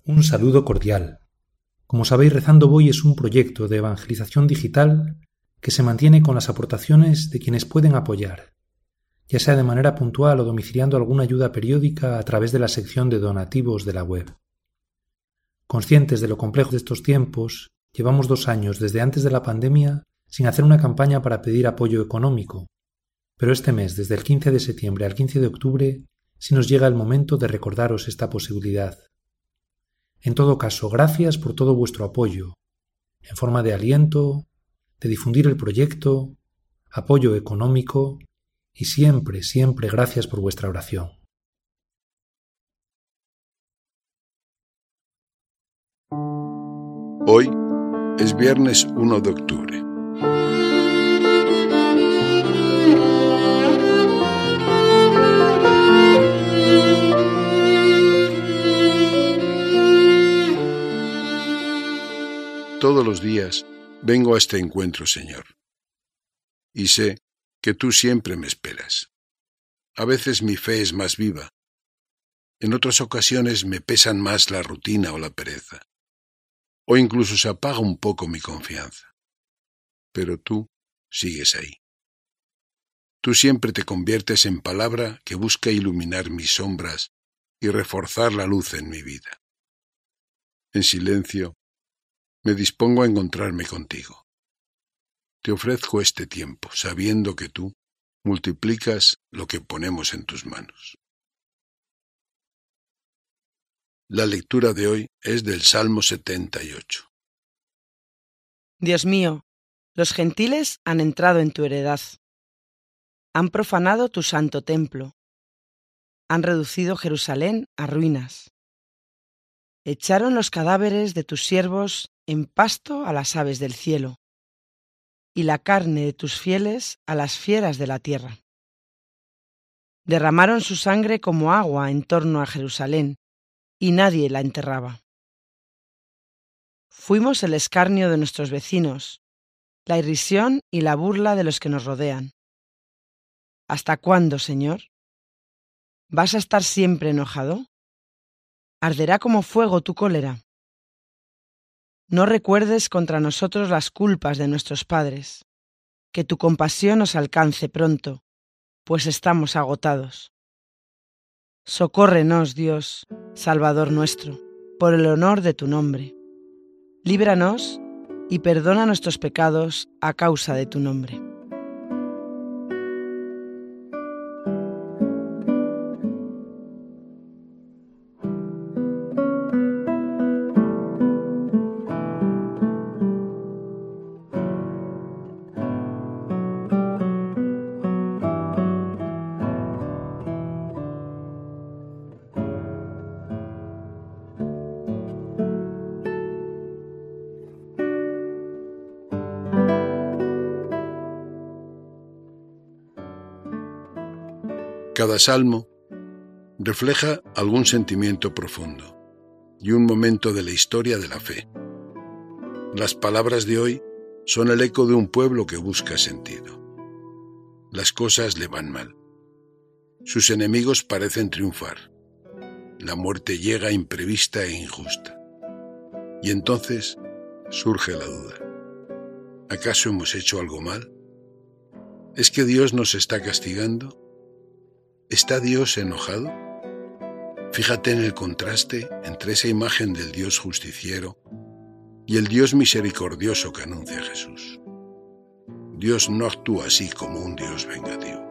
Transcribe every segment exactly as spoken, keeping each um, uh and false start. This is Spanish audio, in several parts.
Un saludo cordial. Como sabéis, Rezando Voy es un proyecto de evangelización digital que se mantiene con las aportaciones de quienes pueden apoyar, ya sea de manera puntual o domiciliando alguna ayuda periódica a través de la sección de donativos de la web. Conscientes de lo complejo de estos tiempos, llevamos dos años desde antes de la pandemia sin hacer una campaña para pedir apoyo económico, pero este mes, desde el quince de septiembre al quince de octubre, sí nos llega el momento de recordaros esta posibilidad. En todo caso, gracias por todo vuestro apoyo, en forma de aliento, de difundir el proyecto, apoyo económico y siempre, siempre gracias por vuestra oración. Hoy es viernes uno de octubre. Todos los días vengo a este encuentro, Señor, y sé que tú siempre me esperas. A veces mi fe es más viva, en otras ocasiones me pesan más la rutina o la pereza, o incluso se apaga un poco mi confianza. Pero tú sigues ahí. Tú siempre te conviertes en palabra que busca iluminar mis sombras y reforzar la luz en mi vida. En silencio, me dispongo a encontrarme contigo. Te ofrezco este tiempo, sabiendo que tú multiplicas lo que ponemos en tus manos. La lectura de hoy es del Salmo setenta y ocho. Dios mío, los gentiles han entrado en tu heredad. Han profanado tu santo templo. Han reducido Jerusalén a ruinas. Echaron los cadáveres de tus siervos en pasto a las aves del cielo, y la carne de tus fieles a las fieras de la tierra. Derramaron su sangre como agua en torno a Jerusalén, y nadie la enterraba. Fuimos el escarnio de nuestros vecinos, la irrisión y la burla de los que nos rodean. ¿Hasta cuándo, Señor? ¿Vas a estar siempre enojado? ¿Arderá como fuego tu cólera? No recuerdes contra nosotros las culpas de nuestros padres. Que tu compasión nos alcance pronto, pues estamos agotados. Socórrenos, Dios, Salvador nuestro, por el honor de tu nombre. Líbranos y perdona nuestros pecados a causa de tu nombre. Cada salmo refleja algún sentimiento profundo y un momento de la historia de la fe. Las palabras de hoy son el eco de un pueblo que busca sentido. Las cosas le van mal. Sus enemigos parecen triunfar. La muerte llega imprevista e injusta. Y entonces surge la duda. ¿Acaso hemos hecho algo mal? ¿Es que Dios nos está castigando? ¿Está Dios enojado? Fíjate en el contraste entre esa imagen del Dios justiciero y el Dios misericordioso que anuncia Jesús. Dios no actúa así como un Dios vengativo.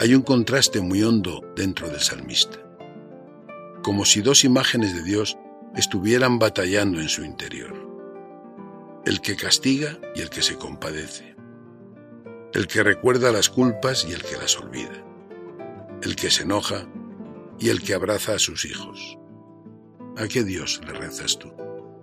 Hay un contraste muy hondo dentro del salmista, como si dos imágenes de Dios estuvieran batallando en su interior: el que castiga y el que se compadece, el que recuerda las culpas y el que las olvida, el que se enoja y el que abraza a sus hijos. ¿A qué Dios le rezas tú?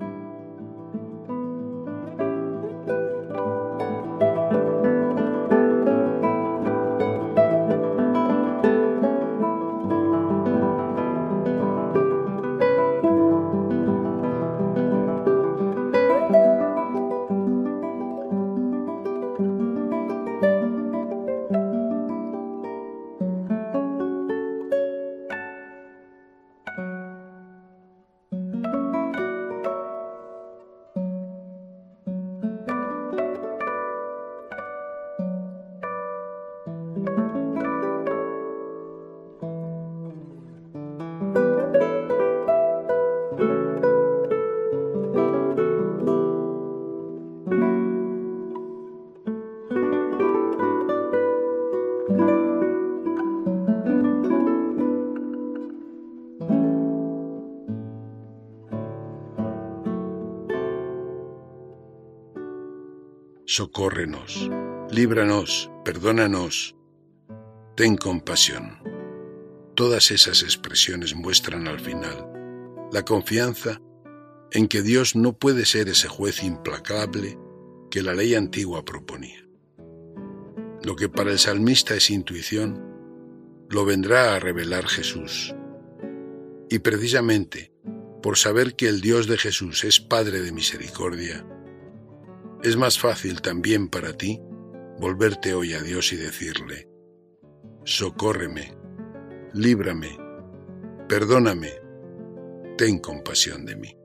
Socórrenos, líbranos, perdónanos, ten compasión. Todas esas expresiones muestran al final la confianza en que Dios no puede ser ese juez implacable que la ley antigua proponía. Lo que para el salmista es intuición, lo vendrá a revelar Jesús. Y precisamente por saber que el Dios de Jesús es Padre de misericordia, es más fácil también para ti volverte hoy a Dios y decirle: socórreme, líbrame, perdóname, ten compasión de mí.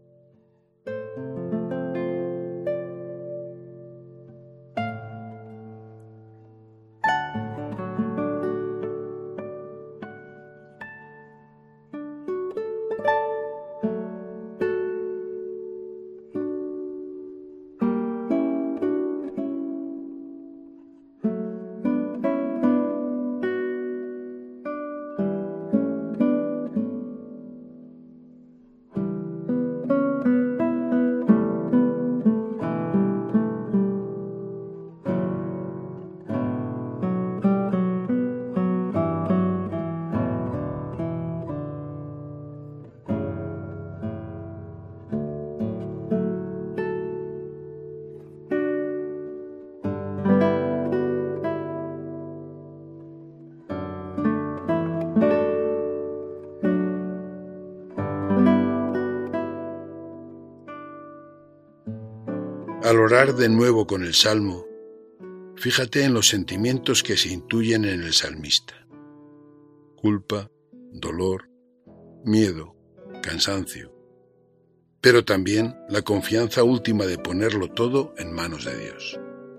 Al orar de nuevo con el Salmo, fíjate en los sentimientos que se intuyen en el salmista: culpa, dolor, miedo, cansancio, pero también la confianza última de ponerlo todo en manos de Dios.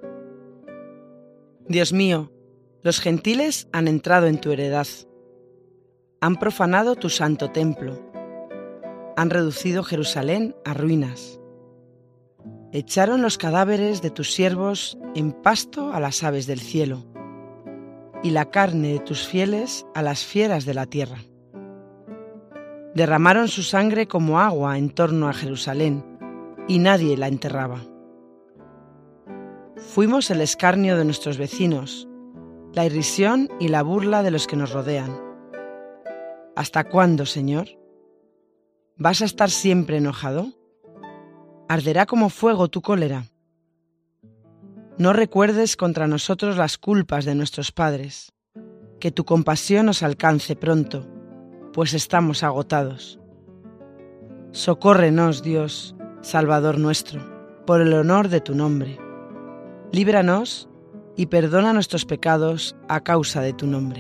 Dios mío, los gentiles han entrado en tu heredad, han profanado tu santo templo, han reducido Jerusalén a ruinas. Echaron los cadáveres de tus siervos en pasto a las aves del cielo, y la carne de tus fieles a las fieras de la tierra. Derramaron su sangre como agua en torno a Jerusalén, y nadie la enterraba. Fuimos el escarnio de nuestros vecinos, la irrisión y la burla de los que nos rodean. ¿Hasta cuándo, Señor? ¿Vas a estar siempre enojado? ¿Arderá como fuego tu cólera? No recuerdes contra nosotros las culpas de nuestros padres, que tu compasión nos alcance pronto, pues estamos agotados. Socórrenos, Dios, Salvador nuestro, por el honor de tu nombre. Líbranos y perdona nuestros pecados a causa de tu nombre.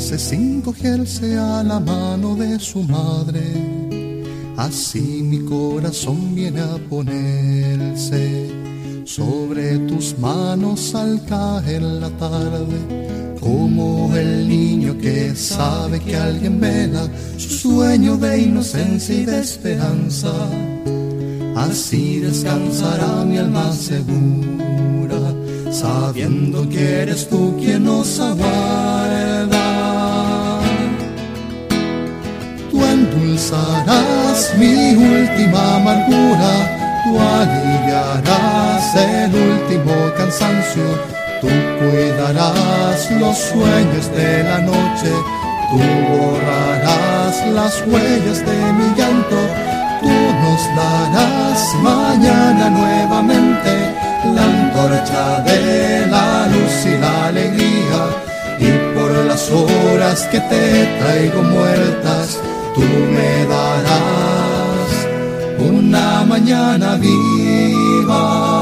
dulce sin cogerse a la mano de su madre. Así mi corazón viene a ponerse sobre tus manos al caer la tarde, como el niño que sabe que alguien vela su sueño de inocencia y de esperanza. Así descansará mi alma segura, sabiendo que eres tú quien nos aguarda. Tú endulzarás mi última amargura, tú aliviarás el último cansancio, tú cuidarás los sueños de la noche, tú borrarás las huellas de mi llanto, tú nos darás mañana nuevamente la antorcha de la luz y la alegría, y por las horas que te traigo muertas, tú me darás una mañana viva.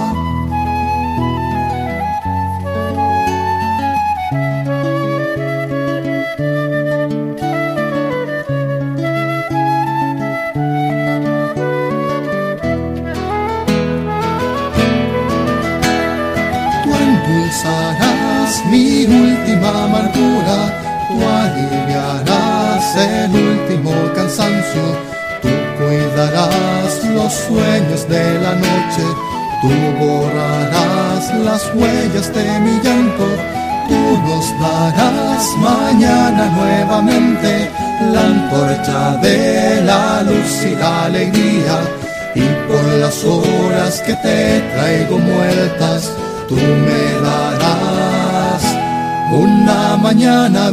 Tú endulzarás mi última amargura, tú aliviarás el último cansancio, tú cuidarás los sueños de la noche, tú borrarás las huellas de mi llanto, tú nos darás mañana nuevamente la antorcha de la luz y la alegría, y por las horas que te traigo muertas, tú me darás una mañana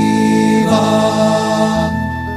viva.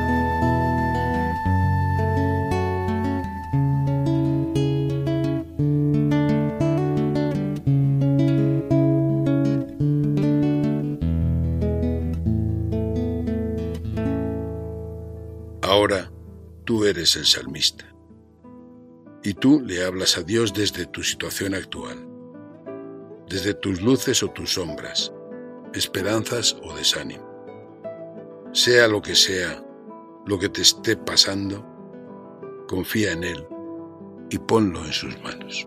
Ahora tú eres el salmista, y tú le hablas a Dios desde tu situación actual, desde tus luces o tus sombras, esperanzas o desánimo. Sea lo que sea, lo que te esté pasando, confía en Él y ponlo en sus manos.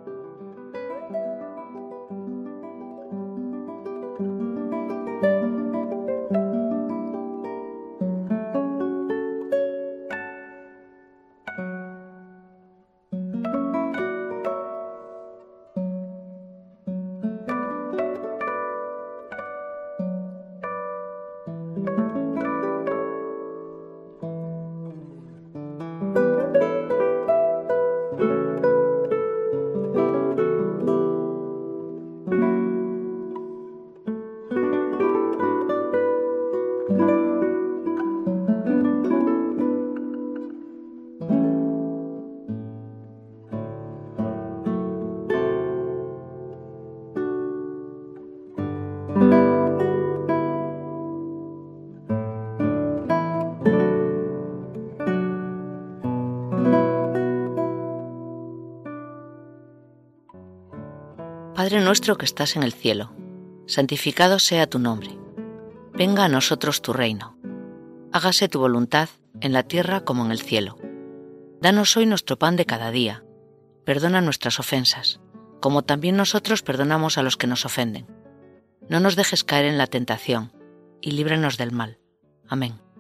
Padre nuestro que estás en el cielo, santificado sea tu nombre. Venga a nosotros tu reino. Hágase tu voluntad en la tierra como en el cielo. Danos hoy nuestro pan de cada día. Perdona nuestras ofensas, como también nosotros perdonamos a los que nos ofenden. No nos dejes caer en la tentación, y líbranos del mal. Amén.